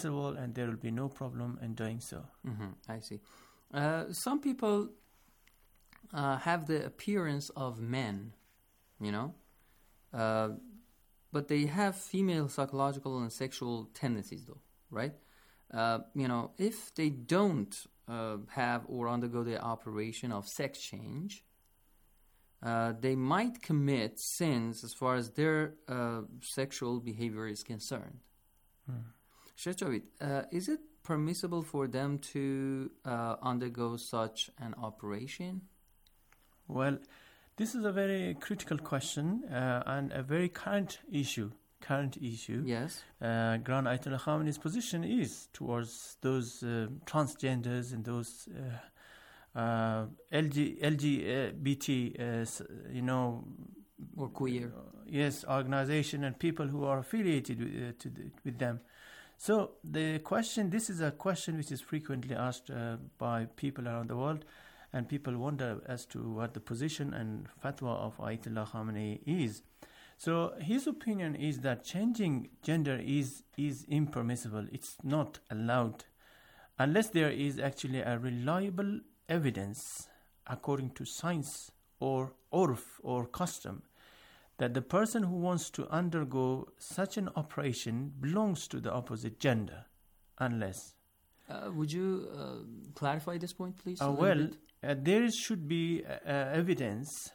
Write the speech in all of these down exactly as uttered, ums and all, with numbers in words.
and there will be no problem in doing so. Mm-hmm. I see. Uh, some people uh, have the appearance of men, you know, uh, but they have female psychological and sexual tendencies, though, right? Uh, you know, if they don't uh, have or undergo the operation of sex change, uh, they might commit sins as far as their uh, sexual behavior is concerned. Hmm. Sheikh Javed, uh, is it permissible for them to uh, undergo such an operation? Well, this is a very critical question uh, and a very current issue. Current issue. Yes. Uh, Grand Ayatollah Khamenei's position is towards those uh, transgenders and those uh, uh, L G B T, uh, you know, or queer. Uh, yes, organization and people who are affiliated with, uh, to the, with them. So the question, this is a question which is frequently asked uh, by people around the world, and people wonder as to what the position and fatwa of Ayatollah Khamenei is. So his opinion is that changing gender is is impermissible. It's not allowed unless there is actually a reliable evidence according to science or urf or custom that the person who wants to undergo such an operation belongs to the opposite gender, unless. Uh, would you uh, clarify this point, please? Uh, well, uh, there should be uh, evidence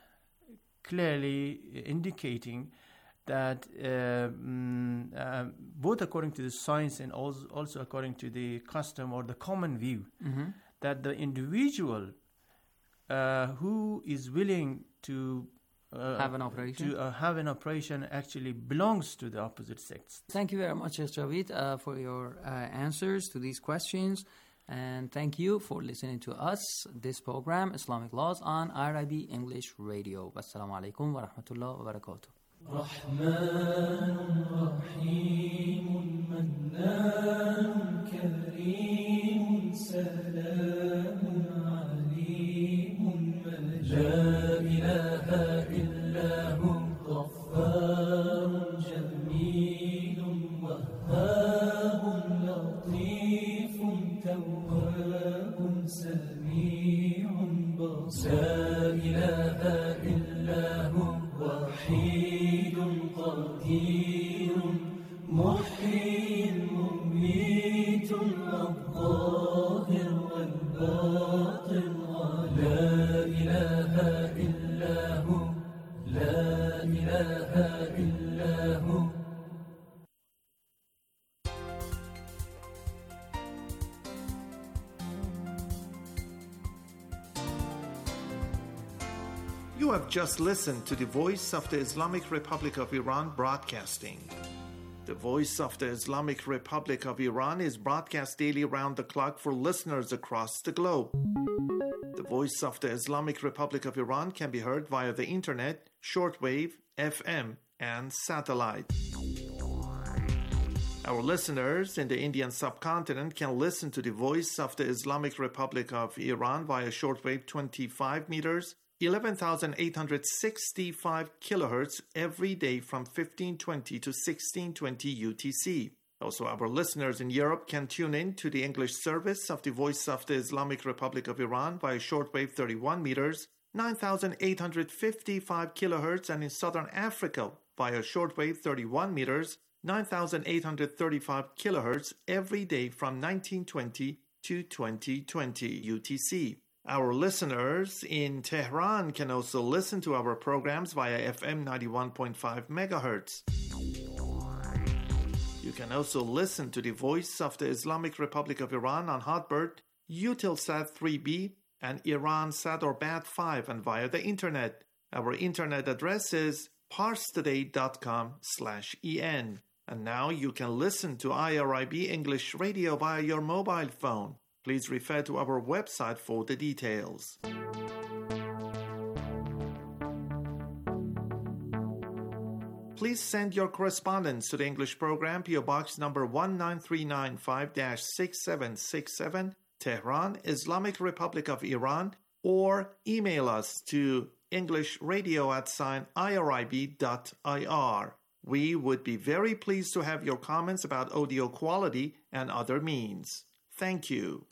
clearly indicating that uh, mm, uh, both according to the science and also, also according to the custom or the common view, mm-hmm. that the individual uh, who is willing to uh, have an operation to uh, have an operation actually belongs to the opposite sex. Thank you very much, Javed, uh, for your uh, answers to these questions. And thank you for listening to us, this program, Islamic Laws on I R I B English Radio. Wassalamu alaikum wa rahmatullahi wa barakatuh. رحمن رحيم منان كريم سلام عليم لا إله إلا هو غفار جميل وهاب لطيف تواب سميع بصير لا إله إلا هو وحيد قدير محيي مميت الظاهر والباطن لا إله إلا هو لا إله إلا هو. You have just listened to the Voice of the Islamic Republic of Iran broadcasting. The Voice of the Islamic Republic of Iran is broadcast daily around the clock for listeners across the globe. The Voice of the Islamic Republic of Iran can be heard via the internet, shortwave, F M, and satellite. Our listeners in the Indian subcontinent can listen to the Voice of the Islamic Republic of Iran via shortwave twenty-five meters, eleven thousand eight hundred sixty-five kilohertz every day from fifteen twenty to sixteen twenty U T C. Also, our listeners in Europe can tune in to the English service of the Voice of the Islamic Republic of Iran via shortwave thirty-one meters, nine thousand eight hundred fifty-five kilohertz, and in Southern Africa via shortwave thirty-one meters, nine thousand eight hundred thirty-five kilohertz every day from nineteen twenty to twenty twenty U T C. Our listeners in Tehran can also listen to our programs via F M ninety-one point five megahertz. You can also listen to the Voice of the Islamic Republic of Iran on Hotbird, Eutelsat three B, and Iransat or Bat five, and via the internet. Our internet address is parstoday.com slash en. And now you can listen to I R I B English Radio via your mobile phone. Please refer to our website for the details. Please send your correspondence to the English program, P O Box number one nine three nine five dash six seven six seven, Tehran, Islamic Republic of Iran, or email us to englishradio at sign irib dot ir. We would be very pleased to have your comments about audio quality and other means. Thank you.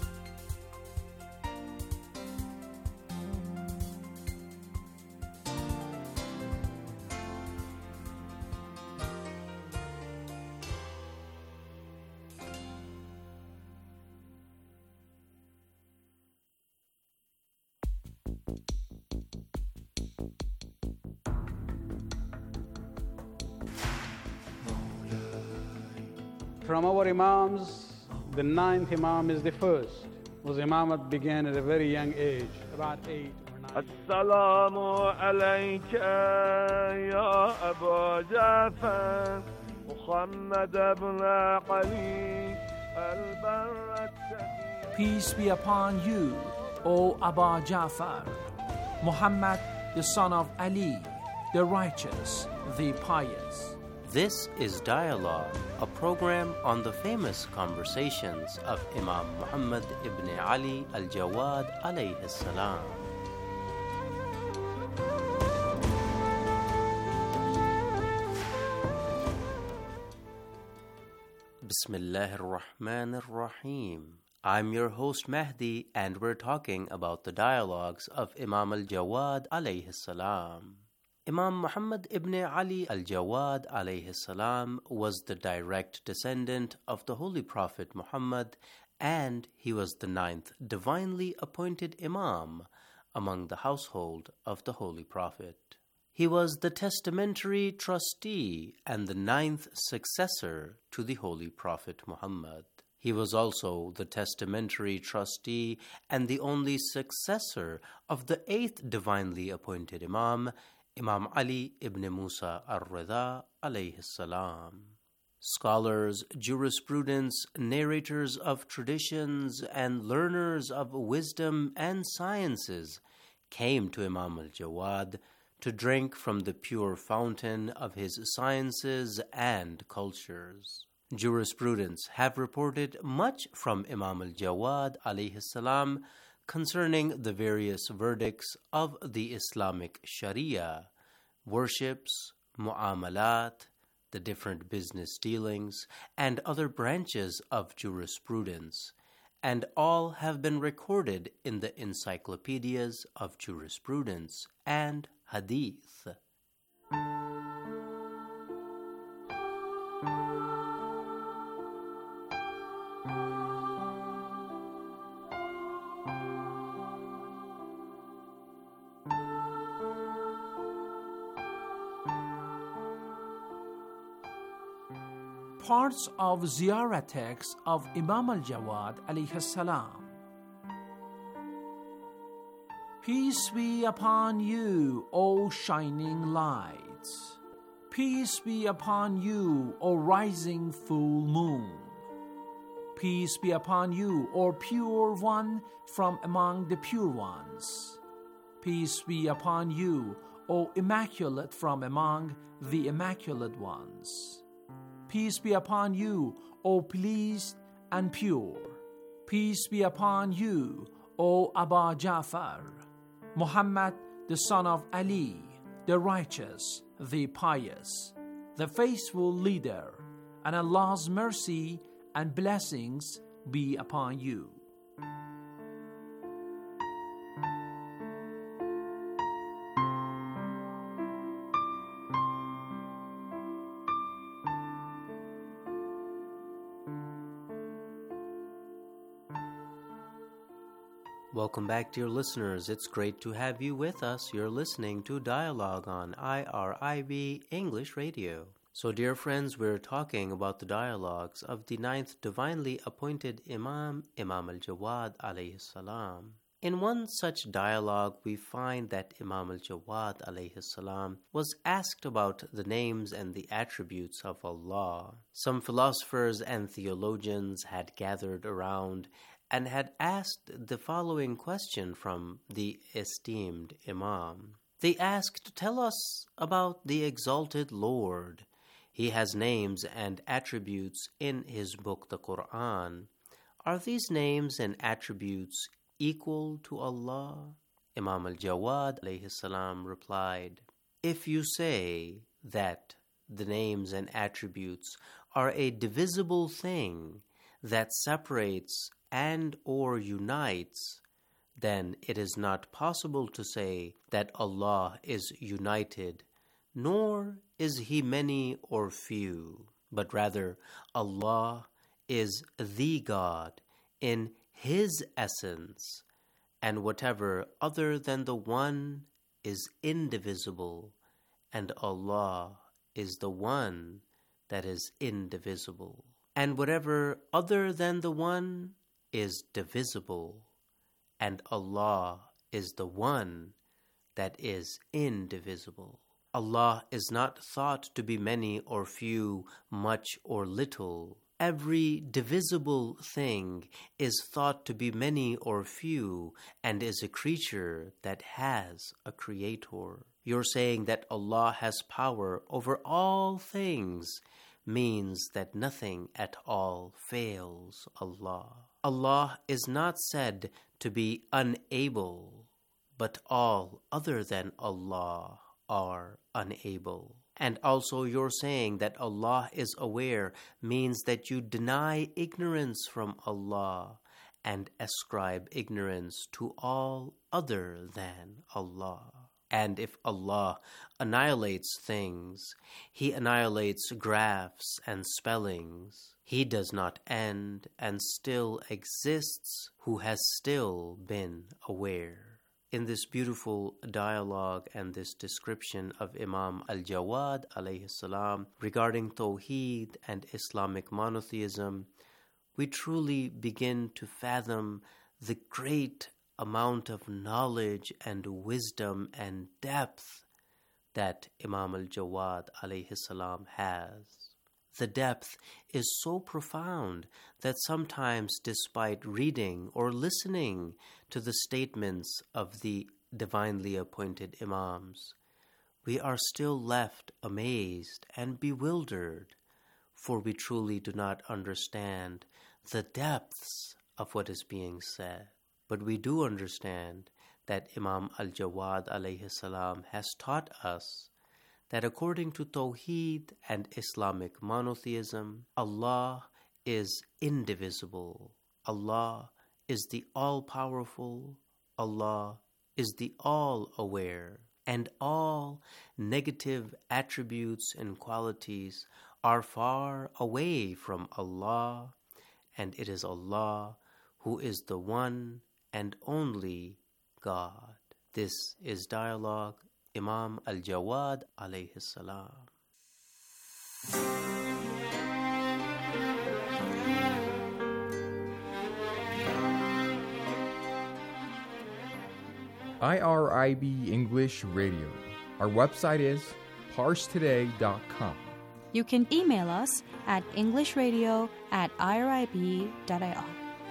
From our Imams, the ninth Imam is the first, whose Imamat began at a very young age, about eight or nine. السلام عليك يا أبا جعفر محمد بن علي البر التقي. Peace be upon you, O Aba Ja'far, Muhammad the son of Ali, the righteous, the pious. This is Dialogue, a program on the famous conversations of Imam Muhammad ibn Ali al-Jawad alayhi salam. Bismillah ar-Rahman ar-Rahim. I'm your host Mahdi, and we're talking about the dialogues of Imam al-Jawad alayhi salam. Imam Muhammad ibn Ali al-Jawad alayhi salam was the direct descendant of the Holy Prophet Muhammad, and he was the ninth divinely appointed Imam among the household of the Holy Prophet. He was the testamentary trustee and the ninth successor to the Holy Prophet Muhammad. He was also the testamentary trustee and the only successor of the eighth divinely appointed Imam, Imam Ali ibn Musa al-Rida alayhi salam. Scholars, jurisprudents, narrators of traditions, and learners of wisdom and sciences came to Imam al-Jawad to drink from the pure fountain of his sciences and cultures. Jurisprudents have reported much from Imam al-Jawad alayhi salam concerning the various verdicts of the Islamic Sharia, worships, mu'amalat, the different business dealings, and other branches of jurisprudence, and all have been recorded in the encyclopedias of jurisprudence and hadith. Parts of Ziyarah text of Imam al-Jawad alayhi salam. Peace be upon you, O shining lights. Peace be upon you, O rising full moon. Peace be upon you, O pure one from among the pure ones. Peace be upon you, O immaculate from among the immaculate ones. Peace be upon you, O pleased and pure. Peace be upon you, O Aba Ja'far, Muhammad the son of Ali, the righteous, the pious, the faithful leader, and Allah's mercy and blessings be upon you. Welcome back, dear listeners. It's great to have you with us. You're listening to Dialogue on I R I B English Radio. So, dear friends, we're talking about the dialogues of the ninth divinely appointed Imam, Imam al-Jawad alayhi salam. In one such dialogue, we find that Imam al-Jawad alayhi salam was asked about the names and the attributes of Allah. Some philosophers and theologians had gathered around and had asked the following question from the esteemed Imam. They asked, "Tell us about the exalted Lord. He has names and attributes in his book, the Quran. Are these names and attributes equal to Allah?" Imam al-Jawad alayhi salam replied, "If you say that the names and attributes, are a divisible thing that separates and or unites, then it is not possible to say that Allah is united, nor is He many or few, but rather Allah is the God in His essence, and whatever other than the One is indivisible, and Allah is the One that is indivisible. And whatever other than the One is divisible, and Allah is the One that is indivisible. Allah is not thought to be many or few, much or little. Every divisible thing is thought to be many or few and is a creature that has a creator. You're saying that Allah has power over all things means that nothing at all fails Allah. Allah is not said to be unable, but all other than Allah are unable. And also you're saying that Allah is aware means that you deny ignorance from Allah and ascribe ignorance to all other than Allah. And if Allah annihilates things, He annihilates graphs and spellings. He does not end and still exists, who has still been aware. In this beautiful dialogue and this description of Imam Al-Jawad alayhi salam regarding Tawheed and Islamic monotheism, we truly begin to fathom the great amount of knowledge and wisdom and depth that Imam Al-Jawad alayhi salam has. The depth is so profound that sometimes, despite reading or listening to the statements of the divinely appointed Imams, we are still left amazed and bewildered, for we truly do not understand the depths of what is being said. But we do understand that Imam Al-Jawad alayhi salam has taught us that according to Tawheed and Islamic monotheism, Allah is indivisible. Allah is the all-powerful. Allah is the all-aware. And all negative attributes and qualities are far away from Allah, and it is Allah who is the one and only God. This is Dialogue, Imam Al-Jawad alayhi salam. I R I B English Radio. Our website is parse today dot com. You can email us at englishradio at irib dot I R.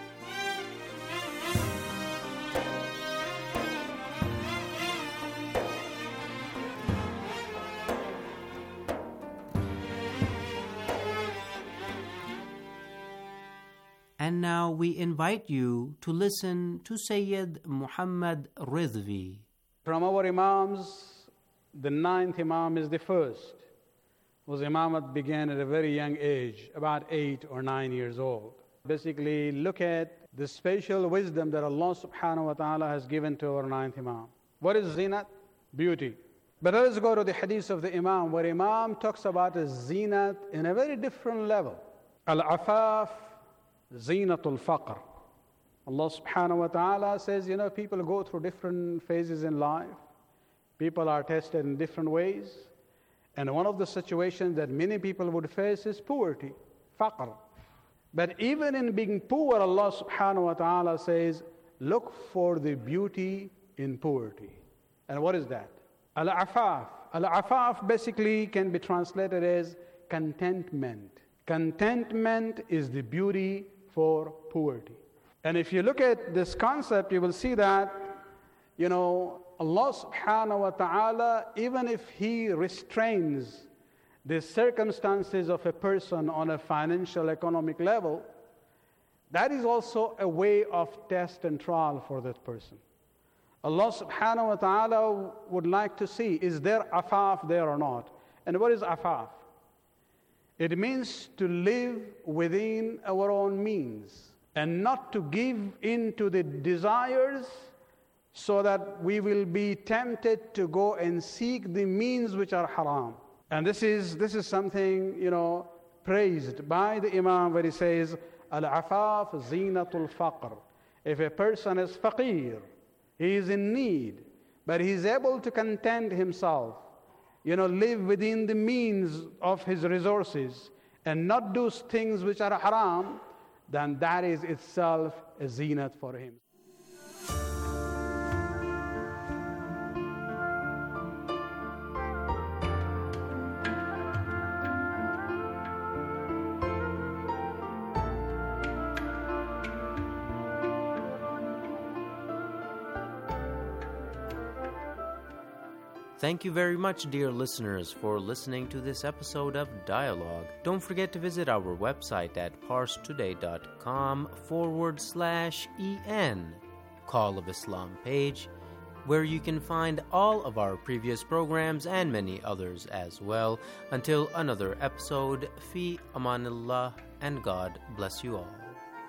And now we invite you to listen to Sayyid Muhammad Ridvi. From our Imams, the ninth Imam is the first, whose Imamat began at a very young age, about eight or nine years old. Basically, look at the special wisdom that Allah subhanahu wa ta'ala has given to our ninth Imam. What is zinat? Beauty. But let us go to the hadith of the Imam, where Imam talks about a zinat in a very different level. Al-afaf, zinatul faqr. Allah subhanahu wa ta'ala says, you know, people go through different phases in life. People are tested in different ways. And one of the situations that many people would face is poverty, faqr. But even in being poor, Allah subhanahu wa ta'ala says, look for the beauty in poverty. And what is that? Al-afaf. Al-afaf basically can be translated as contentment. Contentment is the beauty for poverty. And if you look at this concept, you will see that, you know, Allah subhanahu wa ta'ala, even if He restrains the circumstances of a person on a financial, economic level, that is also a way of test and trial for that person. Allah subhanahu wa ta'ala would like to see, is there afaf there or not? And what is afaf? It means to live within our own means and not to give in to the desires so that we will be tempted to go and seek the means which are haram. And this is, this is something, you know, praised by the Imam where he says, Al-afaf zinatul faqr. If a person is faqir, he is in need, but he is able to content himself, you know, live within the means of his resources and not do things which are haram, then that is itself a zinat for him. Thank you very much, dear listeners, for listening to this episode of Dialogue. Don't forget to visit our website at parstoday.com forward slash en, Call of Islam page, where you can find all of our previous programs and many others as well. Until another episode, fi amanillah, and God bless you all.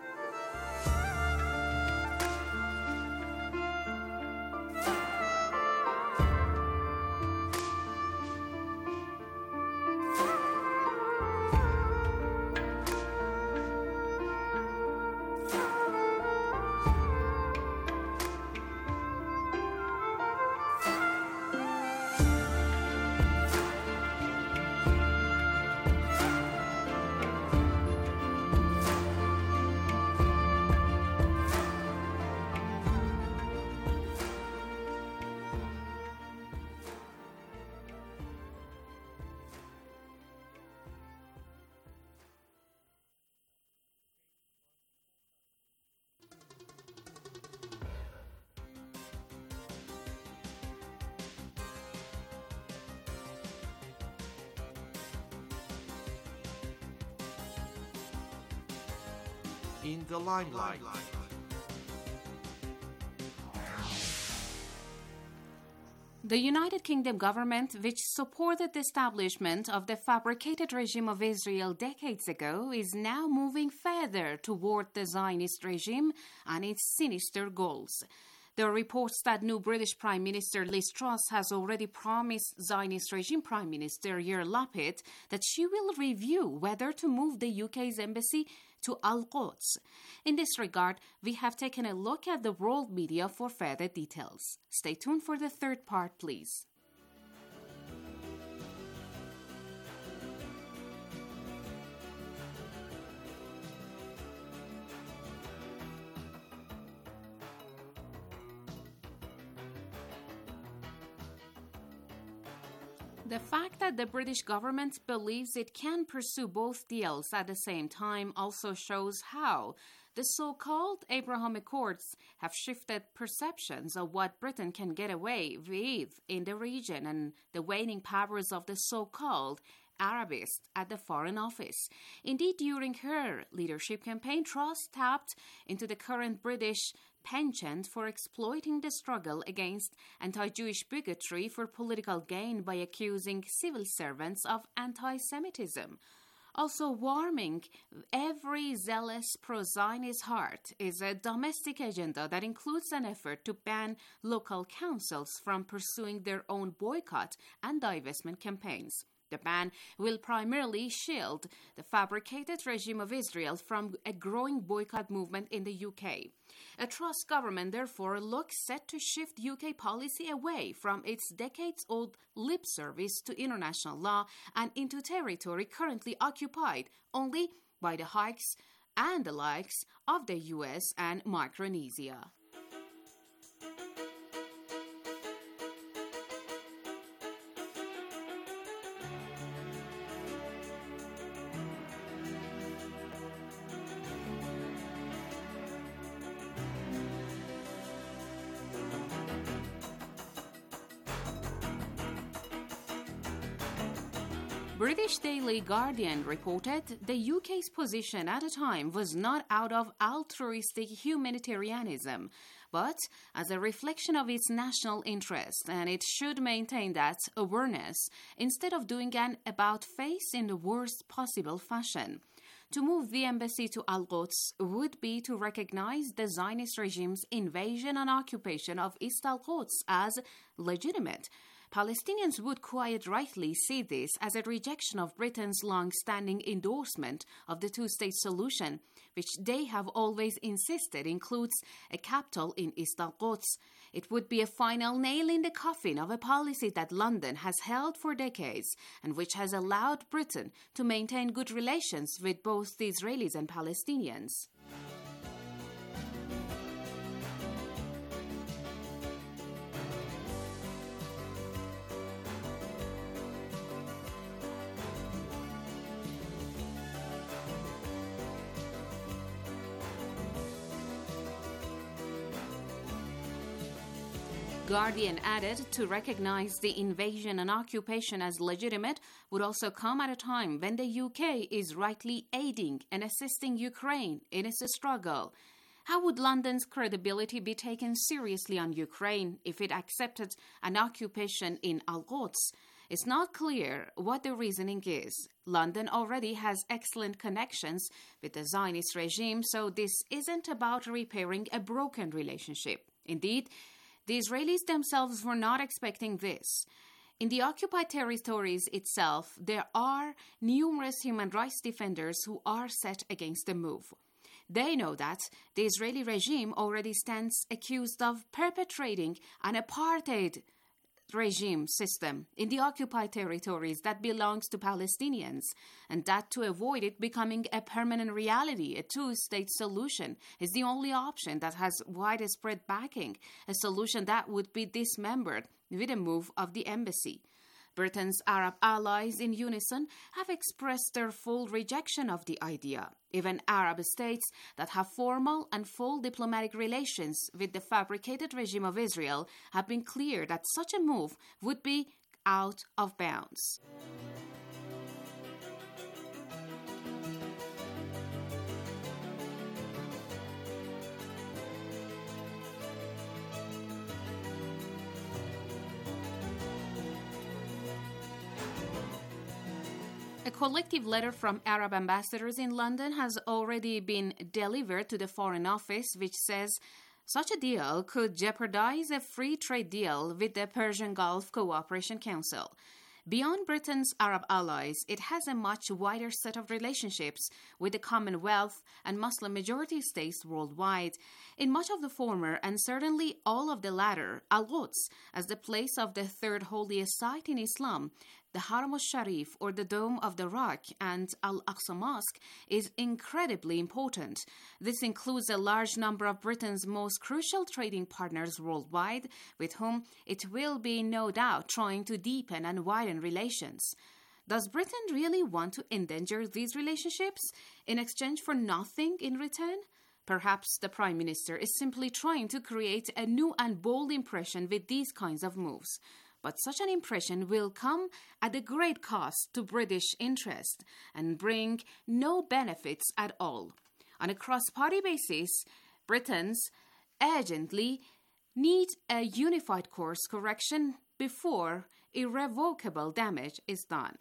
In the limelight. The United Kingdom government, which supported the establishment of the fabricated regime of Israel decades ago, is now moving further toward the Zionist regime and its sinister goals. There are reports that new British Prime Minister Liz Truss has already promised Zionist regime Prime Minister Yair Lapid that she will review whether to move the U K's embassy to Al-Quds. In this regard, we have taken a look at the world media for further details. Stay tuned for the third part, please. The fact that the British government believes it can pursue both deals at the same time also shows how the so-called Abraham Accords have shifted perceptions of what Britain can get away with in the region and the waning powers of the so-called Arabists at the Foreign Office. Indeed, during her leadership campaign, Truss tapped into the current British penchant for exploiting the struggle against anti-Jewish bigotry for political gain by accusing civil servants of anti-Semitism. Also warming every zealous pro-Zionist heart is a domestic agenda that includes an effort to ban local councils from pursuing their own boycott and divestment campaigns. The ban will primarily shield the fabricated regime of Israel from a growing boycott movement in the U K. A Truss government, therefore, looks set to shift U K policy away from its decades-old lip service to international law and into territory currently occupied only by the hikes and the likes of the U S and Micronesia. British Daily Guardian reported the U K's position at a time was not out of altruistic humanitarianism, but as a reflection of its national interest, and it should maintain that awareness instead of doing an about-face in the worst possible fashion. To move the embassy to Al-Quds would be to recognize the Zionist regime's invasion and occupation of East Al-Quds as legitimate. Palestinians would quite rightly see this as a rejection of Britain's long-standing endorsement of the two-state solution, which they have always insisted includes a capital in East Al-Quds. It would be a final nail in the coffin of a policy that London has held for decades and which has allowed Britain to maintain good relations with both the Israelis and Palestinians. Guardian added to recognize the invasion and occupation as legitimate would also come at a time when the U K is rightly aiding and assisting Ukraine in its struggle. How would London's credibility be taken seriously on Ukraine if it accepted an occupation in Al-Quds? It's not clear what the reasoning is. London already has excellent connections with the Zionist regime, so this isn't about repairing a broken relationship. Indeed, the Israelis themselves were not expecting this. In the occupied territories itself, there are numerous human rights defenders who are set against the move. They know that the Israeli regime already stands accused of perpetrating an apartheid regime system in the occupied territories that belongs to Palestinians, and that to avoid it becoming a permanent reality, a two-state solution is the only option that has widespread backing, a solution that would be dismembered with a move of the embassy. Britain's Arab allies in unison have expressed their full rejection of the idea. Even Arab states that have formal and full diplomatic relations with the fabricated regime of Israel have been clear that such a move would be out of bounds. A collective letter from Arab ambassadors in London has already been delivered to the Foreign Office, which says such a deal could jeopardize a free trade deal with the Persian Gulf Cooperation Council. Beyond Britain's Arab allies, it has a much wider set of relationships with the Commonwealth and Muslim-majority states worldwide. In much of the former, and certainly all of the latter, Al-Quds, as the place of the third holiest site in Islam, the Haram al-Sharif, or the Dome of the Rock, and Al-Aqsa Mosque is incredibly important. This includes a large number of Britain's most crucial trading partners worldwide, with whom it will be, no doubt, trying to deepen and widen relations. Does Britain really want to endanger these relationships in exchange for nothing in return? Perhaps the Prime Minister is simply trying to create a new and bold impression with these kinds of moves. But such an impression will come at a great cost to British interest and bring no benefits at all. On a cross-party basis, Britons urgently need a unified course correction before irrevocable damage is done.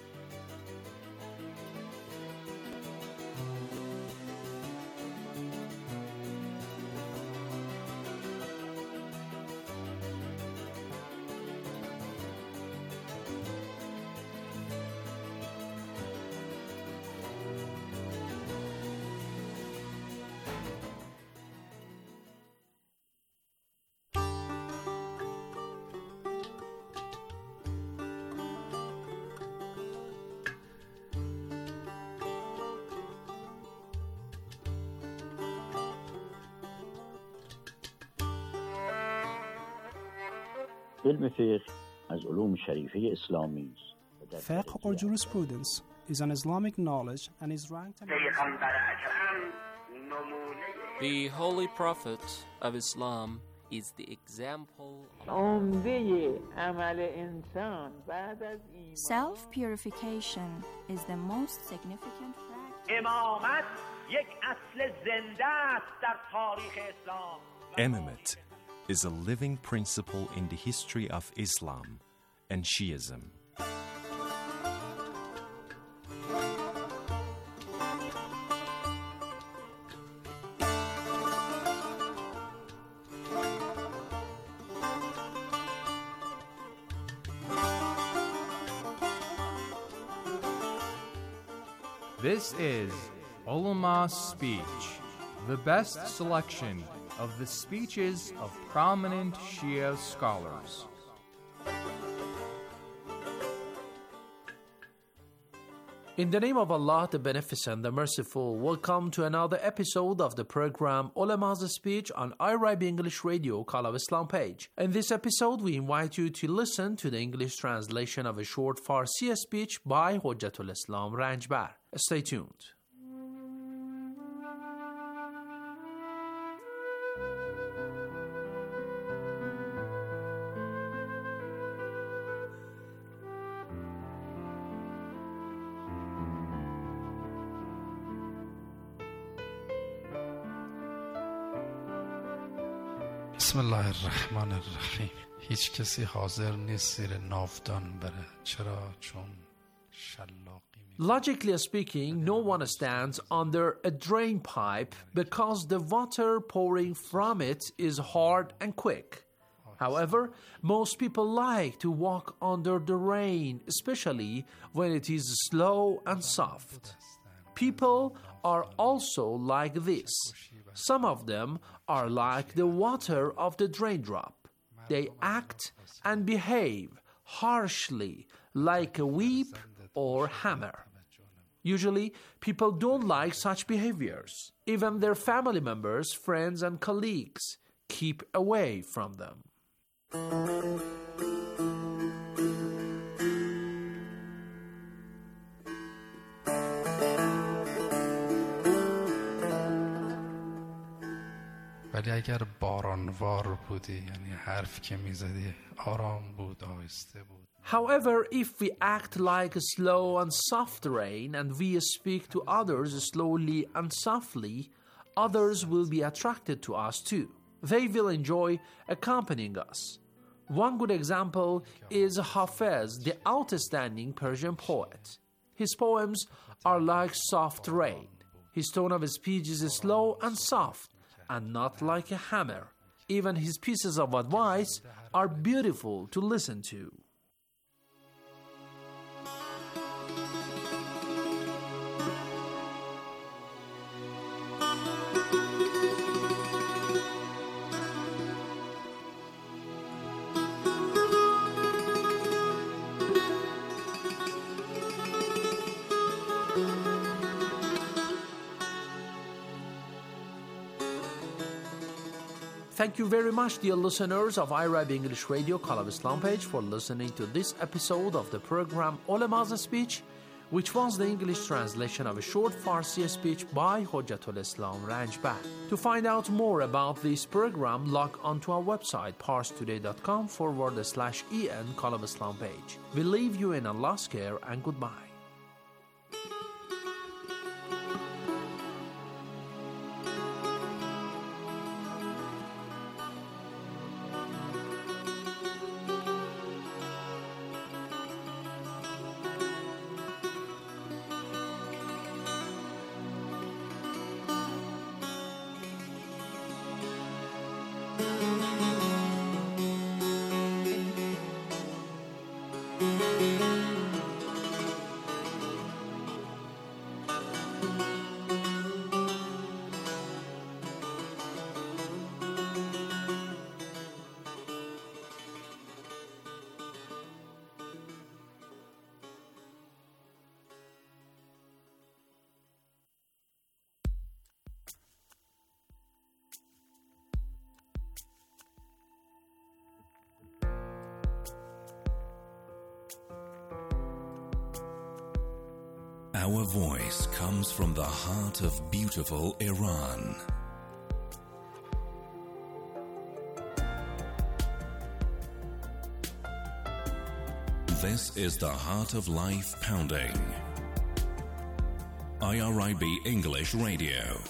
علم فقه از علوم شریفه اسلامی است. Fiqh or jurisprudence is an Islamic knowledge and is ranked among The Holy Prophet of Islam is the example of Self-purification is the most significant practice. امامت یک اصل زنده است در تاریخ اسلام. Imamate is a living principle in the history of Islam and Shiism. This is Ulama's Speech, the best selection of the speeches of prominent Shia scholars. In the name of Allah, the Beneficent, the Merciful, welcome to another episode of the program Ulama's Speech on I R I B English Radio Call of Islam page. In this episode, we invite you to listen to the English translation of a short Farsi speech by Hujjatul Islam Ranjbar. Stay tuned. بسم الله الرحمن الرحیم. هیچ کسی حاضر نیست زیر ناودان بره. چرا؟ چون شلاقی. Logically speaking, no one stands under a drain pipe because the water pouring from it is hard and quick. However, most people like to walk under the rain, especially when it is slow and soft. People are also like this. Some of them are like the water of the drain drop. They act and behave harshly like a whip or hammer. Usually, people don't like such behaviors. Even their family members, friends, and colleagues keep away from them. ولی اگر بارانوار بودی، یعنی حرف که میزدی آرام بود، آهسته بود. However, if we act like a slow and soft rain and we speak to others slowly and softly, others will be attracted to us too. They will enjoy accompanying us. One good example is Hafez, the outstanding Persian poet. His poems are like soft rain. His tone of speech is slow and soft and not like a hammer. Even his pieces of advice are beautiful to listen to. Thank you very much, dear listeners of I R I B English Radio Call of Islam page, for listening to this episode of the program Ulama's Speech, which was the English translation of a short Farsi speech by Hujjatul Islam Ranjbar. To find out more about this program, log on to our website parstoday.com forward slash en Call of Islam page. We leave you in Allah's care and goodbye. Our voice comes from the heart of beautiful Iran. This is the Heart of Life Pounding. I R I B English Radio.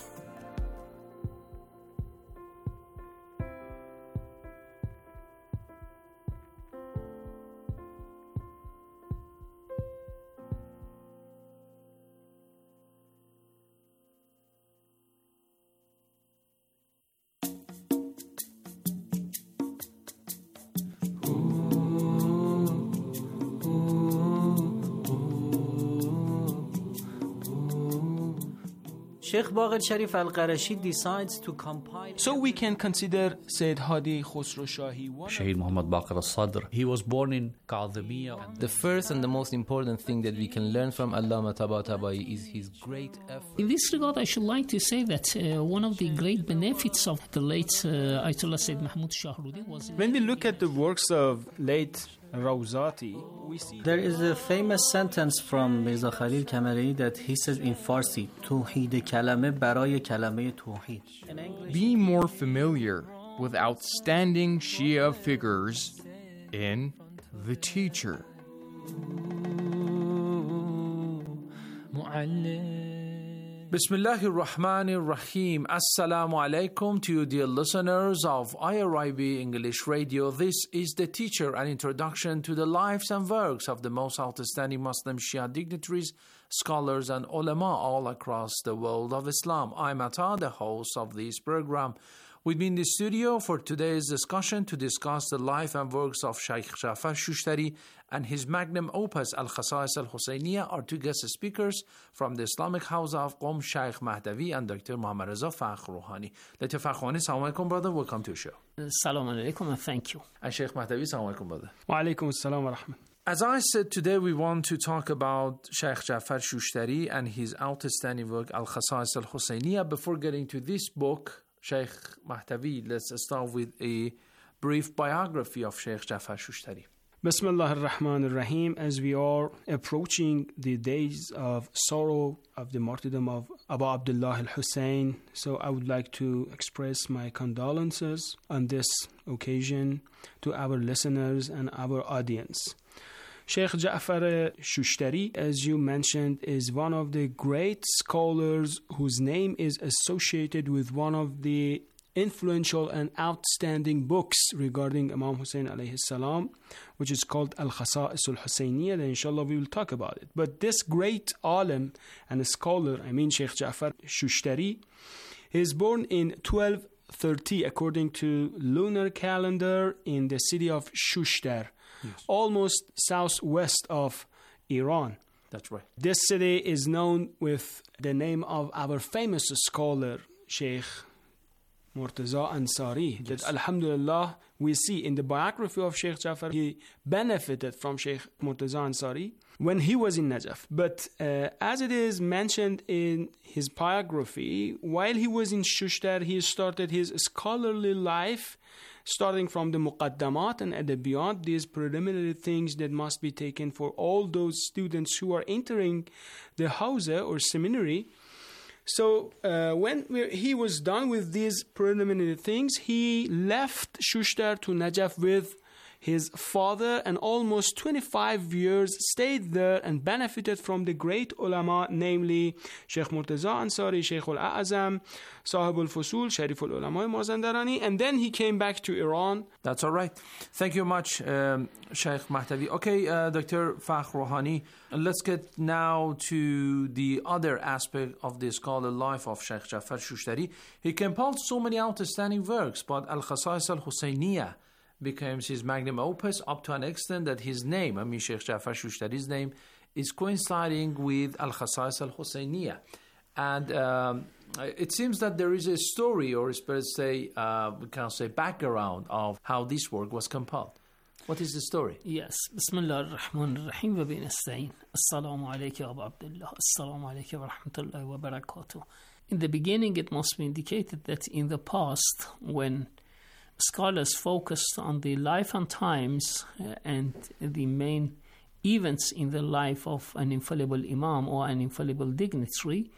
Sheikh Baqir Sharif Al-Qarashi decides to compile. So we can consider Sayyid Hadi Khosrow Shahi. Shaheed Muhammad Baqir al-Sadr. He was born in Kadhimiya. The first and the most important thing that we can learn from Allama Tabatabai is his great effort. In this regard, I should like to say that uh, one of the great benefits of the late uh, Ayatollah Sayyid Mahmud Shahrudi was... When we look at the works of late Rawzati, we see... There is a famous sentence from Mirza Khalil Kamari that he says in Farsi, Tawheed kalame baraye kalame tawheed. Be more familiar with outstanding Shia figures in The Teacher. Bismillahir Rahmanir Rahim. Assalamu alaikum to you, dear listeners of I R I B English Radio. This is The Teacher, an introduction to the lives and works of the most outstanding Muslim Shia dignitaries, scholars, and ulama all across the world of Islam. I'm Atta, the host of this program. With me in the studio for today's discussion to discuss the life and works of Shaykh Ja'far Shushtari and his magnum opus Al-Khasa'is Al-Husayniyah are two guest speakers from the Islamic House of Qom, Shaykh Mahdavi and Doctor Muhammad Reza Fakhr Rouhani. Doctor Fakhr Rouhani, Assalamu alaikum, brother. Welcome to the show. Assalamu alaikum and thank you. And Shaykh Mahdavi, Assalamu alaikum, brother. Wa alaikum assalam wa rahmah. As I said, today we want to talk about Shaykh Ja'far Shushtari and his outstanding work Al-Khasa'is Al-Husayniyah. Before getting to this book, Shaykh Mahdavi, let's start with a brief biography of Shaykh Ja'far Shushtari. Bismillah ar-Rahman ar-Rahim. As we are approaching the days of sorrow of the martyrdom of Abu Abdullah al-Hussein, so I would like to express my condolences on this occasion to our listeners and our audience. Shaykh Ja'far Shushtari, as you mentioned, is one of the great scholars whose name is associated with one of the influential and outstanding books regarding Imam Hussein alayhi salam, which is called Al-Khasa'is Al-Husayniyah, and inshallah we will talk about it. But this great alim and scholar, I mean Shaykh Ja'far Shushtari, he is born in twelve thirty according to lunar calendar in the city of Shushtar, yes, almost southwest of Iran. That's right. This city is known with the name of our famous scholar, Sheikh Murtaza Ansari. Yes. That, alhamdulillah, we see in the biography of Sheikh Ja'far, he benefited from Sheikh Murtaza Ansari when he was in Najaf. But uh, as it is mentioned in his biography, while he was in Shushtar, he started his scholarly life, starting from the Muqaddamat and Adabiyat, these preliminary things that must be taken for all those students who are entering the Hawza or seminary. So uh, when he was done with these preliminary things, he left Shushtar to Najaf with his father, and almost twenty-five years stayed there and benefited from the great ulama, namely Sheikh Murtaza Ansari, Sheikh al-A'azam, Sahib al-Fusul, Sharif al-Ulama Mazandarani, and then he came back to Iran. That's all right. Thank you much, um, Shaykh Mahdavi. Okay, uh, Doctor Fakhr Rouhani, let's get now to the other aspect of the scholar life of Shaykh Ja'far Shushtari. He compiled so many outstanding works, but Al-Khasa'is Al-Husayniyah becomes his magnum opus up to an extent that his name, I mean Shaykh Ja'far Shushtari's name, is coinciding with Al-Khasa'is Al-Husayniyah. And um, it seems that there is a story, or let's say, uh, we can say background of how this work was compiled. What is the story? Yes. Bismillah ar-Rahman ar-Rahim wa bin nasta'in. Assalamu alayka Abu Abdullah. Assalamu alayka wa rahmatullahi wa barakatuh. In the beginning, it must be indicated that in the past, when scholars focused on the life and times uh, and the main events in the life of an infallible imam or an infallible dignitary,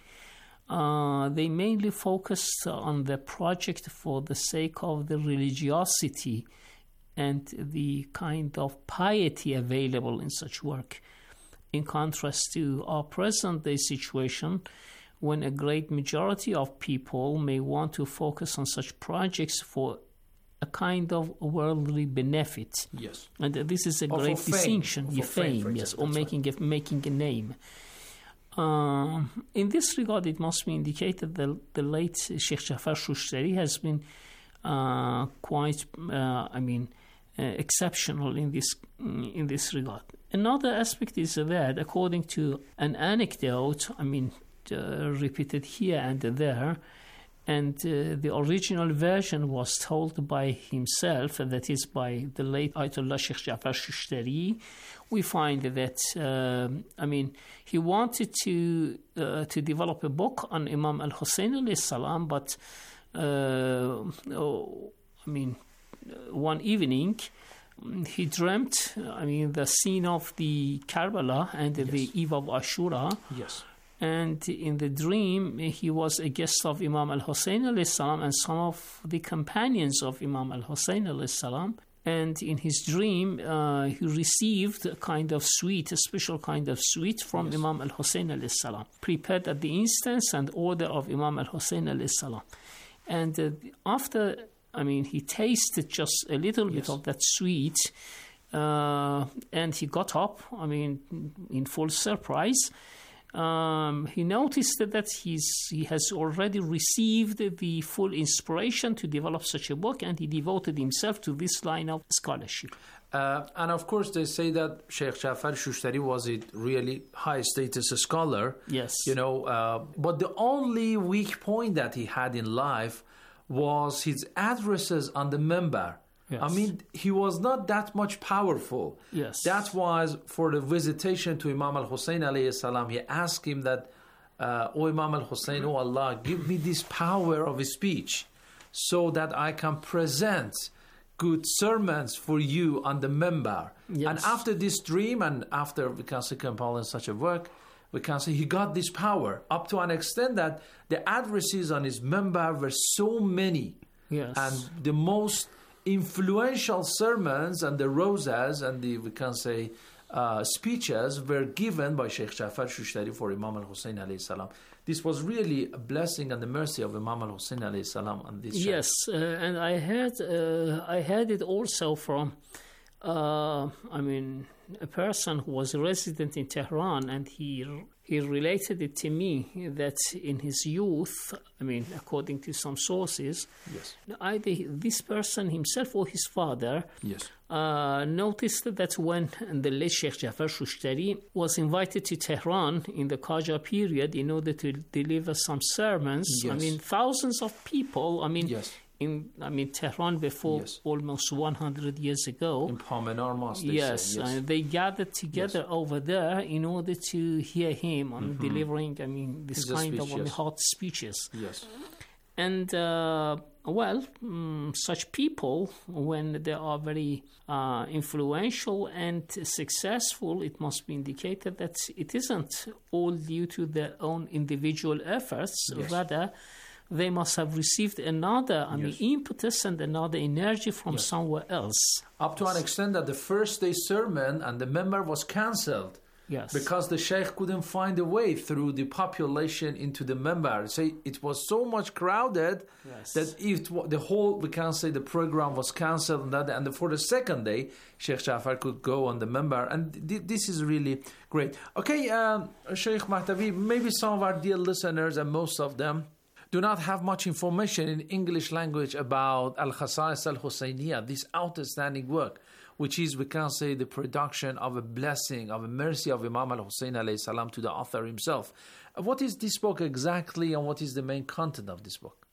uh, they mainly focused on the project for the sake of the religiosity and the kind of piety available in such work, in contrast to our present-day situation, when a great majority of people may want to focus on such projects for a kind of worldly benefit. Yes. And this is a or great fame. distinction. Or Yeah, fame, fame, yes, or That's making right. a, making a name. Um, in this regard, it must be indicated that the late Sheikh Jafar Shushtari has been uh, quite, uh, I mean, uh, exceptional in this in this regard. Another aspect is that, according to an anecdote, I mean, uh, repeated here and there, and uh, the original version was told by himself, that is by the late Ayatollah Sheikh Jafar Shushtari. We find that, uh, I mean, he wanted to uh, to develop a book on Imam al-Hussein alayhi salam, but, uh, oh, I mean, one evening, he dreamt, I mean, the scene of the Karbala and yes. the Eve of Ashura. Yes. And in the dream, he was a guest of Imam al-Hussein alayhi salam and some of the companions of Imam al-Hussein alayhi salam. And in his dream, uh, he received a kind of sweet, a special kind of sweet from yes. Imam al-Hussein alayhi salam, prepared at the instance and order of Imam al-Hussein alayhi salam. And uh, after, I mean, he tasted just a little yes. bit of that sweet, uh, and he got up, I mean, in full surprise. Um, he noticed that he's, he has already received the full inspiration to develop such a book, and he devoted himself to this line of scholarship. Uh, and of course, they say that Sheikh Jafar Shushtari was a really high status scholar. Yes. You know, uh, but the only weak point that he had in life was his addresses on the minbar. Yes. I mean, he was not that much powerful. Yes. That was for the visitation to Imam al-Hussein alayhi salam. He asked him that, uh, O Imam al-Hussein, O Allah, give me this power of speech so that I can present good sermons for you on the minbar. Yes. And after this dream, and after we can see compiling such a work, we can see he got this power up to an extent that the addresses on his minbar were so many. Yes. And the most influential sermons and the rosas and the, we can say, uh, speeches were given by Sheikh Jafar Shushtari for Imam al-Hussein alayhi salam. This was really a blessing and the mercy of Imam al-Hussein alayhi salam on this. Yes, uh, and I had uh, I had it also from, uh, I mean, a person who was a resident in Tehran, and he he related it to me that in his youth, I mean, according to some sources, yes, either this person himself or his father, yes, uh, noticed that when the late Sheikh Jafar Shushtari was invited to Tehran in the Qajar period in order to deliver some sermons, yes. I mean, thousands of people, I mean, yes. in I mean Tehran before yes. almost one hundred years ago. In Parmenar Mosque, they yes, say, yes. Uh, they gathered together yes. over there in order to hear him on mm-hmm. delivering, I mean, this the kind speech, of yes. hot speeches. Yes. And, uh, well, um, such people, when they are very uh, influential and successful, it must be indicated that it isn't all due to their own individual efforts. Yes. Rather, they must have received another, I yes. mean, impetus and another energy from yes. somewhere else. Up to an extent that the first day sermon and the member was cancelled. Yes. Because the sheikh couldn't find a way through the population into the member. So it was so much crowded yes. that if the whole, we can say, the program was cancelled, and, that, and for the second day, Sheikh Jafar could go on the member. And th- this is really great. Okay, um, Sheikh Mahtabi, maybe some of our dear listeners, and most of them, do not have much information in English language about Al-Khasa'is Al-Husayniyah, this outstanding work, which is, we can say, the production of a blessing, of a mercy of Imam al-Hussein alayhi salam to the author himself. What is this book exactly, and what is the main content of this book?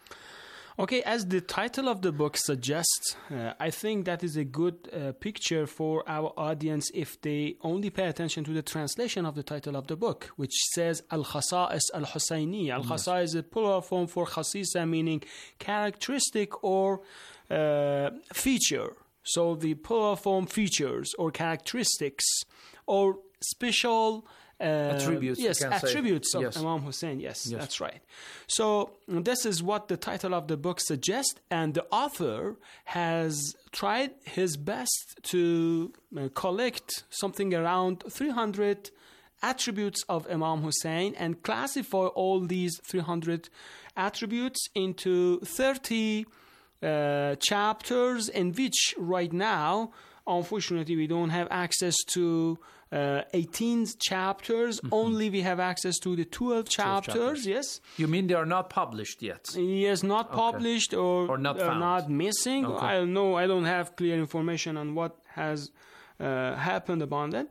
Okay, as the title of the book suggests, uh, I think that is a good uh, picture for our audience if they only pay attention to the translation of the title of the book, which says Al-Khasa'is Al-Husayni. Al-Khasa yes. is a plural form for khasisa, meaning characteristic or uh, feature. So the plural form features or characteristics or special uh, attributes. Yes, attributes say. of yes. Imam Hussein. Yes, yes, that's right. So this is what the title of the book suggests, and the author has tried his best to uh, collect something around three hundred attributes of Imam Hussein and classify all these three hundred attributes into thirty uh, chapters, in which right now, unfortunately, we don't have access to uh, eighteen chapters. Mm-hmm. Only we have access to the twelve chapters, twelve chapters. Yes. You mean they are not published yet? Yes, not okay. published or, or not, uh, not missing. Okay. I don't know. I don't have clear information on what has uh, happened upon that.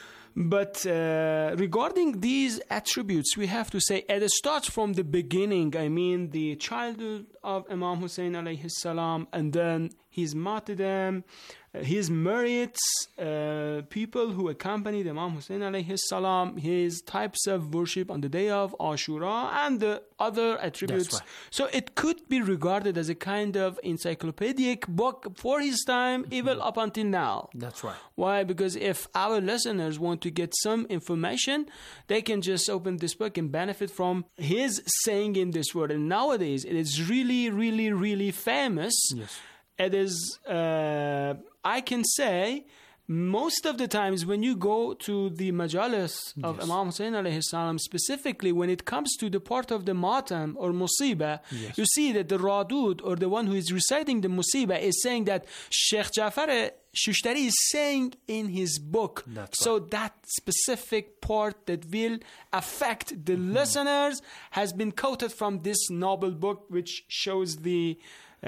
But uh, regarding these attributes, we have to say it starts from the beginning. I mean, the childhood of Imam Hussein alayhi salam, and then his martyrdom, uh, his merits, uh, people who accompanied Imam Hussein alayhi salam, his types of worship on the day of Ashura, and the other attributes. Right. So it could be regarded as a kind of encyclopedic book for his time, mm-hmm. even up until now. That's right. Why? Because if our listeners want to get some information, they can just open this book and benefit from his saying in this word. And nowadays, it is really, really, really famous. Yes. It is, uh, I can say, most of the times when you go to the majalis of yes. Imam Hussein alayhi salam, specifically when it comes to the part of the matam or musibah, yes. you see that the radud, or the one who is reciting the musibah, is saying that Sheikh Jafar Shushtari is saying in his book. That's so right. that specific part that will affect the mm-hmm. listeners has been quoted from this noble book, which shows the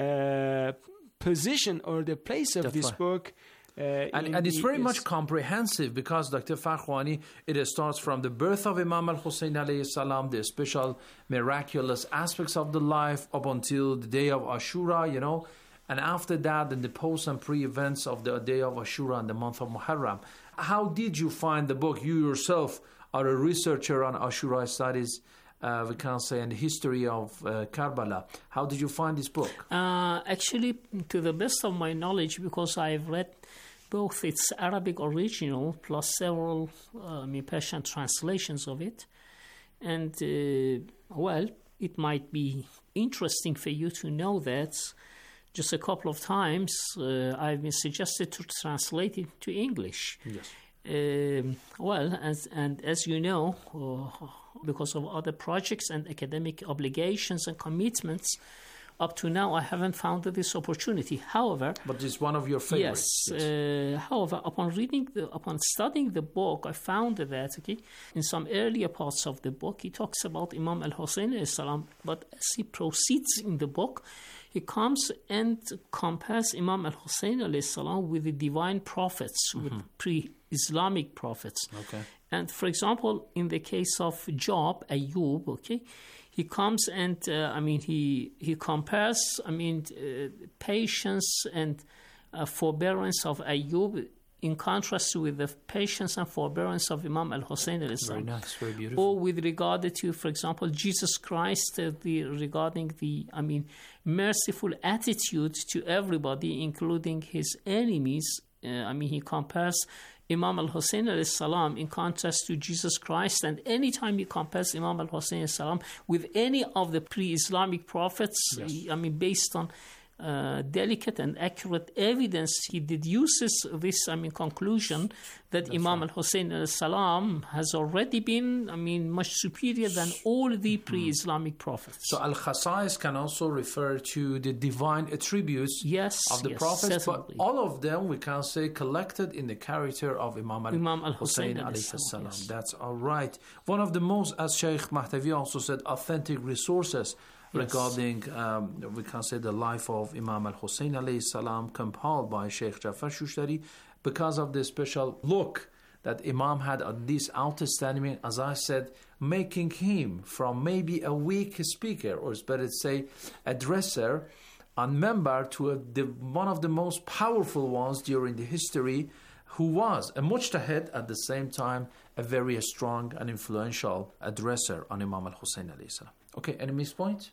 uh, position or the place of That's this right. book. Uh, and, and it's very is. much comprehensive, because Doctor Farkhwani, it starts from the birth of Imam al-Hussein alayhi salam, the special miraculous aspects of the life up until the day of Ashura, you know, and after that, then the post and pre-events of the day of Ashura and the month of Muharram. How did you find the book? You yourself are a researcher on Ashura studies, uh, we can say, and the history of uh, Karbala. How did you find this book? Uh, actually, to the best of my knowledge, because I've read both its Arabic original plus several uh, Persian translations of it. And, uh, well, it might be interesting for you to know that just a couple of times uh, I've been suggested to translate it to English. Yes. Um, well, as, and as you know, uh, because of other projects and academic obligations and commitments, up to now, I haven't found this opportunity. However, but it's one of your favorites. Yes. yes. Uh, however, upon reading, the, upon studying the book, I found that okay, in some earlier parts of the book, he talks about Imam al-Hussein alayhi salam. But as he proceeds in the book, he comes and compares Imam al-Hussein alayhi salam with the divine prophets, mm-hmm. with pre-Islamic prophets. Okay. And for example, in the case of Job, Ayub, okay. He comes and, uh, I mean, he, he compares, I mean, uh, patience and uh, forbearance of Ayyub in contrast with the patience and forbearance of Imam al-Hussein al-Islam. Very nice, very beautiful. Or with regard to, for example, Jesus Christ, uh, the, regarding the, I mean, merciful attitude to everybody, including his enemies. Uh, I mean, he compares Imam al-Hussein alayhi salam in contrast to Jesus Christ, and anytime he compares Imam al-Hussein alayhi salam with any of the pre-Islamic prophets, yes. I mean, based on uh, delicate and accurate evidence, he deduces this, I mean, conclusion that That's Imam right. al-Hussein alayhi salam has already been, I mean, much superior than all the pre-Islamic prophets. So al-Khasa'is can also refer to the divine attributes yes, of the yes, prophets, certainly. but all of them, we can say, collected in the character of Imam al-Hussein al alayhi salam. Yes. That's all right. One of the most, as Sheikh Mahdavi also said, authentic resources Yes. regarding, um, we can say, the life of Imam al-Hussein alayhi salam, compiled by Sheikh Jafar Shushtari, because of the special look that Imam had on this outstanding, as I said, making him from maybe a weak speaker, or it's better to say addresser, and member to a, the, one of the most powerful ones during the history, who was a mujtahid, at the same time a very strong and influential addresser on Imam al-Hussein alayhi salam. Okay, any missed points?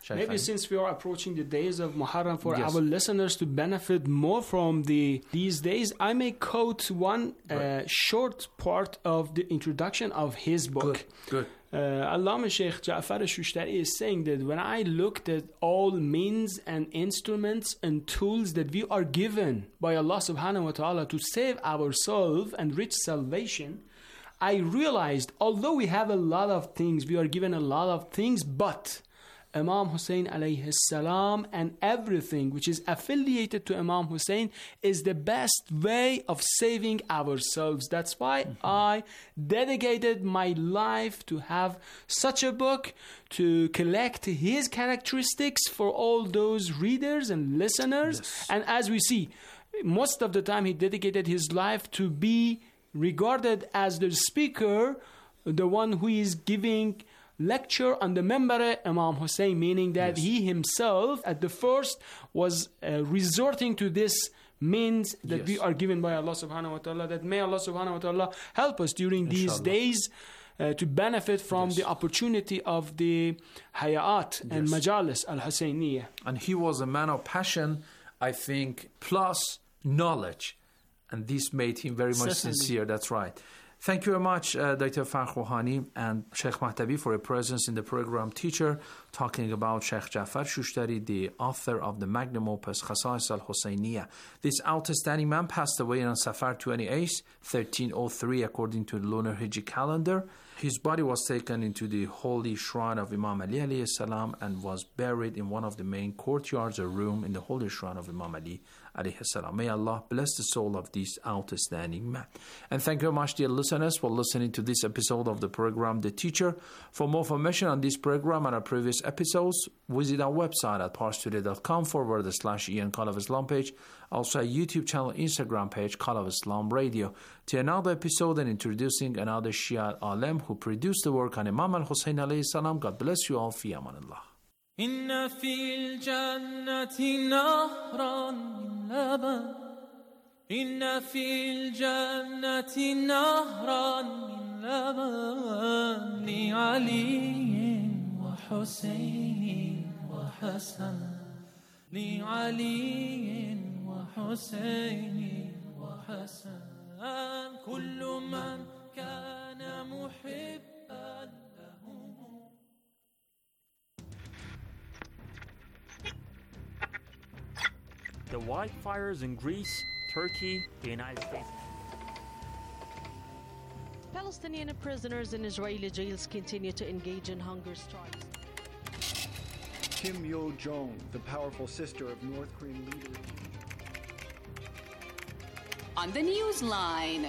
Maybe since we are approaching the days of Muharram, for Yes. our listeners to benefit more from the these days, I may quote one uh, short part of the introduction of his book. Good. Uh, Allama Sheikh Ja'far Shushtari is saying that when I looked at all means and instruments and tools that we are given by Allah subhanahu wa ta'ala to save ourselves and reach salvation, I realized although we have a lot of things, we are given a lot of things, but Imam Hussein alayhi salam and everything which is affiliated to Imam Hussein is the best way of saving ourselves. That's why mm-hmm. I dedicated my life to have such a book, to collect his characteristics for all those readers and listeners. Yes. And as we see, most of the time he dedicated his life to be regarded as the speaker, the one who is giving lecture on the Minbar Imam Hussein, meaning that yes. he himself at the first was uh, resorting to this means that yes. we are given by Allah subhanahu wa ta'ala, that may Allah subhanahu wa ta'ala help us during Inshallah. These days uh, to benefit from yes. the opportunity of the hayat and yes. majalis al-Husayniyah. And he was a man of passion, I think, plus knowledge, and this made him very much Certainly. Sincere. That's right. Thank you very much, uh, Doctor Farkh Rouhani and Sheikh Mahtabi, for your presence in the program. Teacher, talking about Sheikh Ja'far Shushtari, the author of the magnum opus Khasa'is al-Husayniyah. This outstanding man passed away on Safar twenty-eighth, thirteen oh three, according to the lunar Hijri calendar. His body was taken into the holy shrine of Imam Ali alayhi salam and was buried in one of the main courtyards or room in the holy shrine of Imam Ali alayhi salam. May Allah bless the soul of this outstanding man. And thank you very much, dear listeners, for listening to this episode of the program The Teacher. For more information on this program and our previous episodes, visit our website at parstoday.com forward slash Ian Call of Islam page. Also a YouTube channel, Instagram page, Call of Islam Radio. To another episode and introducing another Shia Alim who produced the work on Imam al-Hussein alayhi salam. God bless you all. Fi amanillah. إن في الجنة نهرا من لبن إن في الجنة نهرا من لبن لعلي وحسين وحسن لعلي وحسين وحسن كل من كان محبا The wildfires in Greece, Turkey, the United States. Palestinian prisoners in Israeli jails continue to engage in hunger strikes. Kim Yo-jong, the powerful sister of North Korean leader. On the Newsline.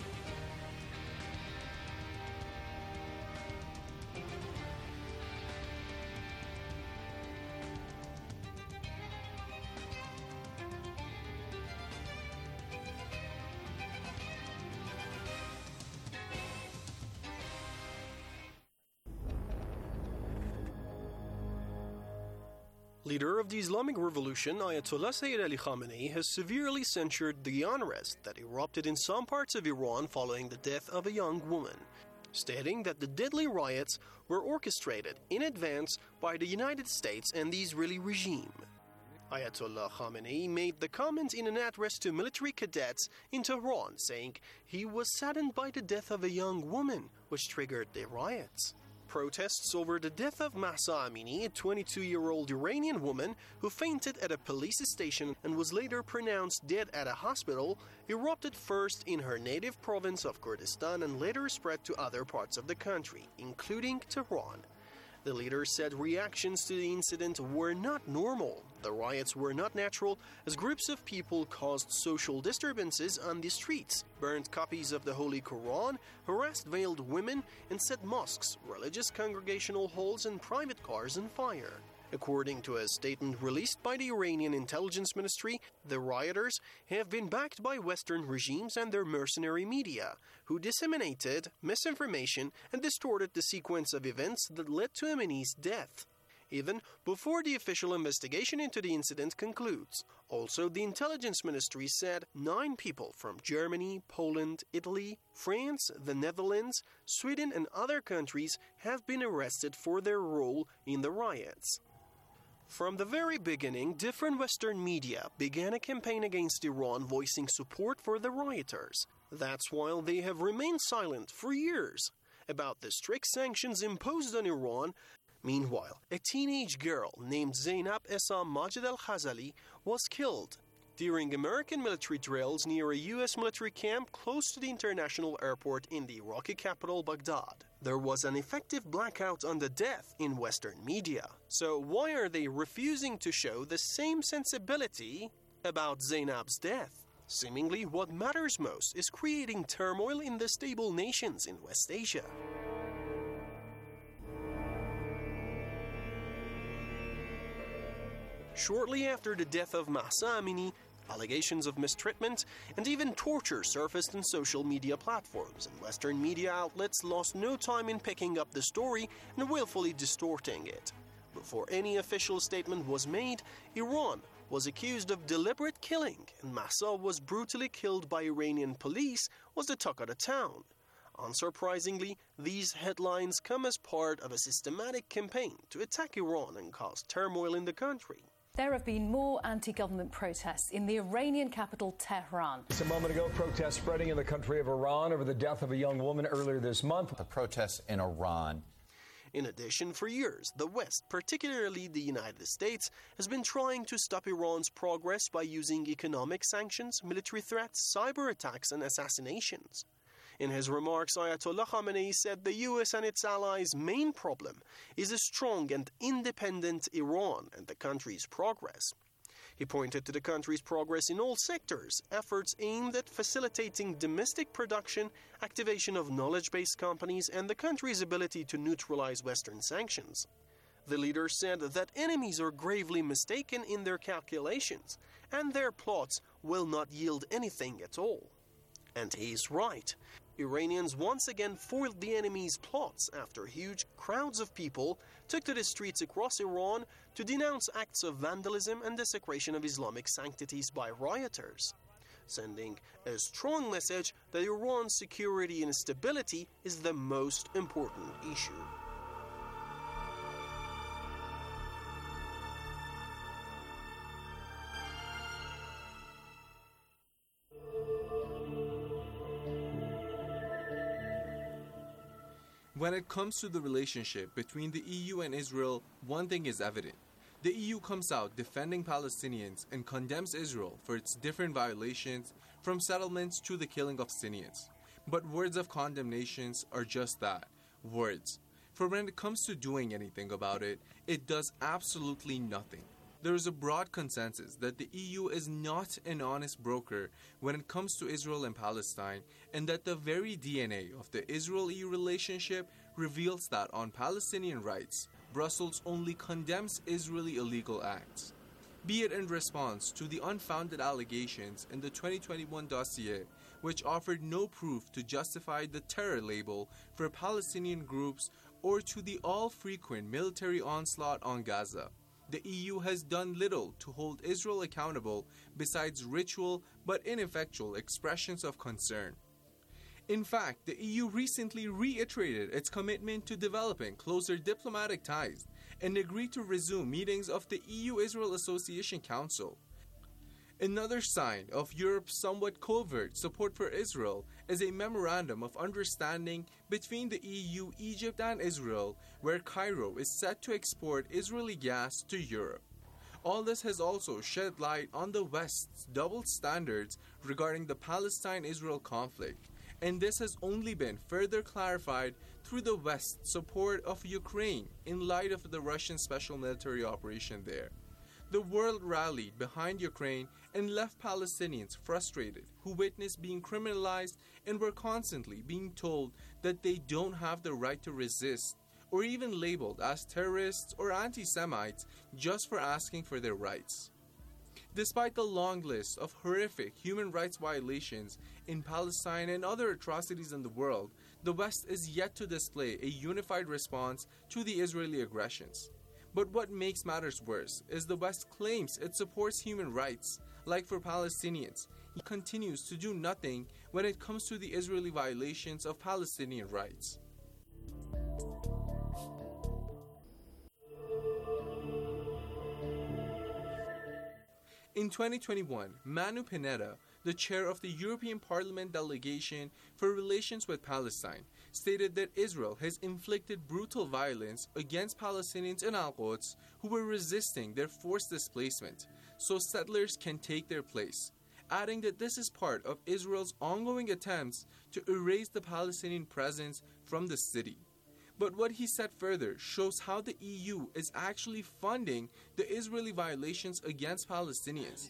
Leader of the Islamic Revolution, Ayatollah Sayyid Ali Khamenei has severely censured the unrest that erupted in some parts of Iran following the death of a young woman, stating that the deadly riots were orchestrated in advance by the United States and the Israeli regime. Ayatollah Khamenei made the comment in an address to military cadets in Tehran, saying he was saddened by the death of a young woman, which triggered the riots. Protests over the death of Mahsa Amini, a twenty-two-year-old Iranian woman who fainted at a police station and was later pronounced dead at a hospital, erupted first in her native province of Kurdistan and later spread to other parts of the country, including Tehran. The leader said reactions to the incident were not normal. The riots were not natural, as groups of people caused social disturbances on the streets, burned copies of the Holy Quran, harassed veiled women, and set mosques, religious congregational halls, and private cars on fire. According to a statement released by the Iranian intelligence ministry, the rioters have been backed by Western regimes and their mercenary media, who disseminated misinformation and distorted the sequence of events that led to Amini's death, even before the official investigation into the incident concludes. Also, the intelligence ministry said nine people from Germany, Poland, Italy, France, the Netherlands, Sweden, and other countries have been arrested for their role in the riots. From the very beginning, different Western media began a campaign against Iran voicing support for the rioters. That's while they have remained silent for years about the strict sanctions imposed on Iran. Meanwhile, a teenage girl named Zainab Essa Majid al-Khazali was killed during American military drills near a U S military camp close to the international airport in the Iraqi capital, Baghdad. There was an effective blackout on the death in Western media. So why are they refusing to show the same sensibility about Zainab's death? Seemingly, what matters most is creating turmoil in the stable nations in West Asia. Shortly after the death of Mahsa Amini, allegations of mistreatment and even torture surfaced on social media platforms, and Western media outlets lost no time in picking up the story and willfully distorting it. Before any official statement was made, Iran was accused of deliberate killing, and Mahsa was brutally killed by Iranian police was the talk of the town. Unsurprisingly, these headlines come as part of a systematic campaign to attack Iran and cause turmoil in the country. There have been more anti-government protests in the Iranian capital, Tehran. Just a moment ago, protests spreading in the country of Iran over the death of a young woman earlier this month. The protests in Iran. In addition, for years, the West, particularly the United States, has been trying to stop Iran's progress by using economic sanctions, military threats, cyber attacks, and assassinations. In his remarks, Ayatollah Khamenei said the U S and its allies' main problem is a strong and independent Iran and the country's progress. He pointed to the country's progress in all sectors, efforts aimed at facilitating domestic production, activation of knowledge-based companies, and the country's ability to neutralize Western sanctions. The leader said that enemies are gravely mistaken in their calculations, and their plots will not yield anything at all. And he's right. Iranians once again foiled the enemy's plots after huge crowds of people took to the streets across Iran to denounce acts of vandalism and desecration of Islamic sanctities by rioters, sending a strong message that Iran's security and stability is the most important issue. When it comes to the relationship between the E U and Israel, one thing is evident. The E U comes out defending Palestinians and condemns Israel for its different violations, from settlements to the killing of Palestinians. But words of condemnations are just that, words. For when it comes to doing anything about it, it does absolutely nothing. There is a broad consensus that the E U is not an honest broker when it comes to Israel and Palestine, and that the very D N A of the Israel-E U relationship reveals that on Palestinian rights, Brussels only condemns Israeli illegal acts. Be it in response to the unfounded allegations in the twenty twenty-one dossier, which offered no proof to justify the terror label for Palestinian groups, or to the all-frequent military onslaught on Gaza. The E U has done little to hold Israel accountable besides ritual but ineffectual expressions of concern. In fact, the E U recently reiterated its commitment to developing closer diplomatic ties and agreed to resume meetings of the E U-Israel Association Council. Another sign of Europe's somewhat covert support for Israel is a memorandum of understanding between the E U, Egypt, and Israel, where Cairo is set to export Israeli gas to Europe. All this has also shed light on the West's double standards regarding the Palestine-Israel conflict, and this has only been further clarified through the West's support of Ukraine in light of the Russian special military operation there. The world rallied behind Ukraine and left Palestinians frustrated, who witnessed being criminalized and were constantly being told that they don't have the right to resist, or even labeled as terrorists or anti-Semites just for asking for their rights. Despite the long list of horrific human rights violations in Palestine and other atrocities in the world, the West is yet to display a unified response to the Israeli aggressions. But what makes matters worse is the West claims it supports human rights, like for Palestinians. It continues to do nothing when it comes to the Israeli violations of Palestinian rights. In twenty twenty-one, Manu Pineda, the chair of the European Parliament delegation for relations with Palestine, stated that Israel has inflicted brutal violence against Palestinians in Al-Quds who were resisting their forced displacement, so settlers can take their place, adding that this is part of Israel's ongoing attempts to erase the Palestinian presence from the city. But what he said further shows how the E U is actually funding the Israeli violations against Palestinians.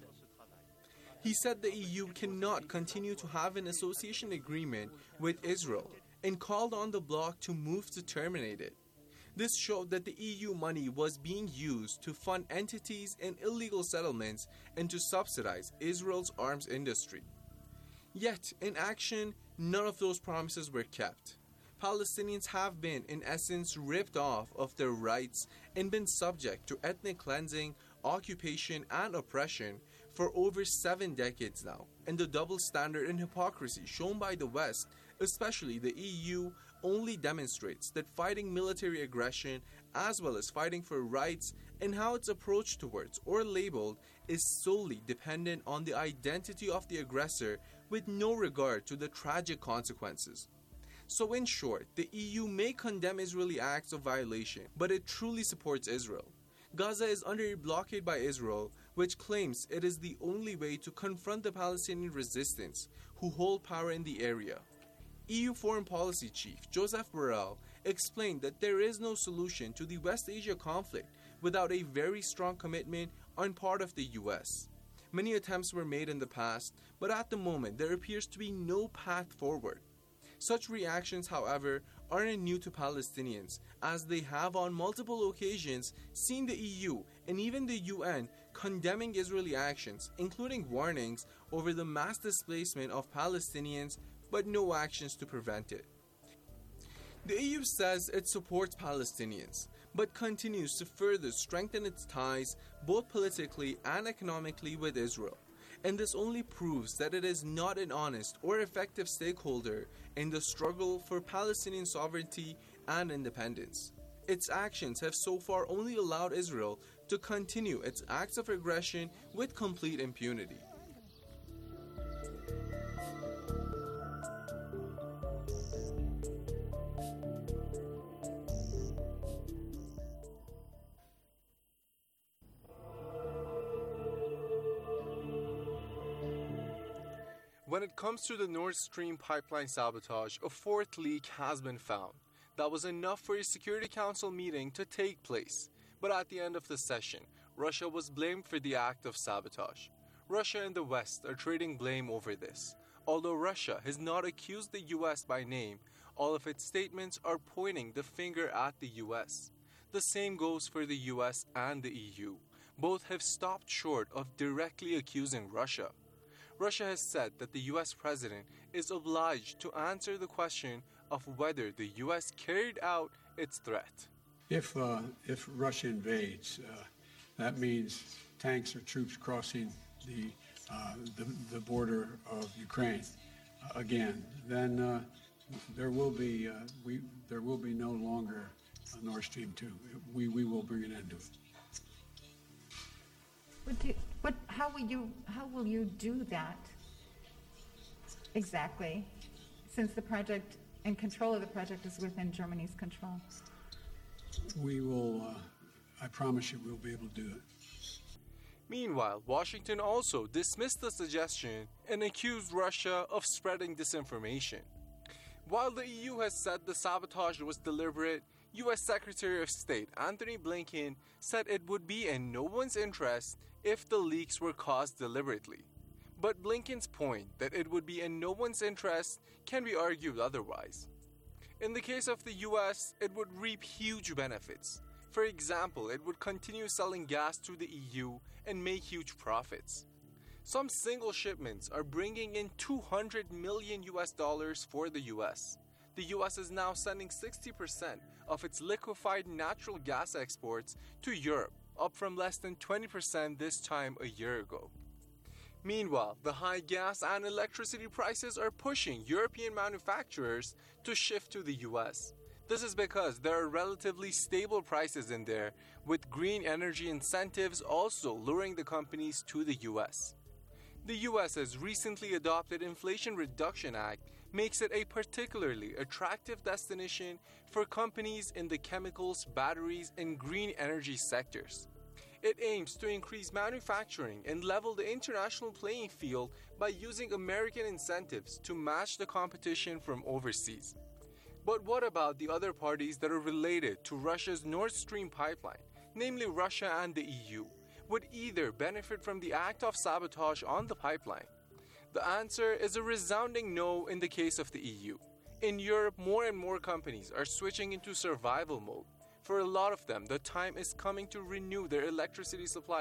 He said the E U cannot continue to have an association agreement with Israel and called on the bloc to move to terminate it. This showed that the E U money was being used to fund entities and illegal settlements and to subsidize Israel's arms industry. Yet, in action, none of those promises were kept. Palestinians have been, in essence, ripped off of their rights and been subject to ethnic cleansing, occupation, and oppression for over seven decades now, and the double standard and hypocrisy shown by the West, especially the E U, only demonstrates that fighting military aggression as well as fighting for rights and how it's approached towards or labeled is solely dependent on the identity of the aggressor with no regard to the tragic consequences. So in short, the E U may condemn Israeli acts of violation, but it truly supports Israel. Gaza is under a blockade by Israel, which claims it is the only way to confront the Palestinian resistance who hold power in the area. E U Foreign Policy Chief Joseph Borrell explained that there is no solution to the West Asia conflict without a very strong commitment on part of the U S. Many attempts were made in the past, but at the moment there appears to be no path forward. Such reactions, however, aren't new to Palestinians, as they have on multiple occasions seen the E U and even the U N condemning Israeli actions, including warnings over the mass displacement of Palestinians, but no actions to prevent it. The E U says it supports Palestinians, but continues to further strengthen its ties both politically and economically with Israel. And this only proves that it is not an honest or effective stakeholder in the struggle for Palestinian sovereignty and independence. Its actions have so far only allowed Israel to continue its acts of aggression with complete impunity. When it comes to the Nord Stream pipeline sabotage, a fourth leak has been found. That was enough for a Security Council meeting to take place. But at the end of the session, Russia was blamed for the act of sabotage. Russia and the West are trading blame over this. Although Russia has not accused the U S by name, all of its statements are pointing the finger at the U S. The same goes for the U S and the E U. Both have stopped short of directly accusing Russia. Russia has said that the U S president is obliged to answer the question of whether the U S carried out its threat. If, uh, if Russia invades, uh, that means tanks or troops crossing the, uh, the, the border of Ukraine uh, again, then uh, there will be uh, we there will be no longer a Nord Stream two. We we will bring an end to it. What do, what, how will you, how will you do that exactly, since the project and control of the project is within Germany's control? We will, uh, I promise you, we'll be able to do it. Meanwhile, Washington also dismissed the suggestion and accused Russia of spreading disinformation. While the E U has said the sabotage was deliberate, U S Secretary of State Antony Blinken said it would be in no one's interest if the leaks were caused deliberately. But Blinken's point that it would be in no one's interest can be argued otherwise. In the case of the U S, it would reap huge benefits. For example, it would continue selling gas to the E U and make huge profits. Some single shipments are bringing in two hundred million U S dollars for the U S. The U S is now sending sixty percent of its liquefied natural gas exports to Europe, up from less than twenty percent this time a year ago. Meanwhile, the high gas and electricity prices are pushing European manufacturers to shift to the U S. This is because there are relatively stable prices in there, with green energy incentives also luring the companies to the U S. The U S's recently adopted Inflation Reduction Act makes it a particularly attractive destination for companies in the chemicals, batteries, and green energy sectors. It aims to increase manufacturing and level the international playing field by using American incentives to match the competition from overseas. But what about the other parties that are related to Russia's Nord Stream pipeline, namely Russia and the E U? Would either benefit from the act of sabotage on the pipeline? The answer is a resounding no in the case of the E U. In Europe, more and more companies are switching into survival mode. For a lot of them, the time is coming to renew their electricity supply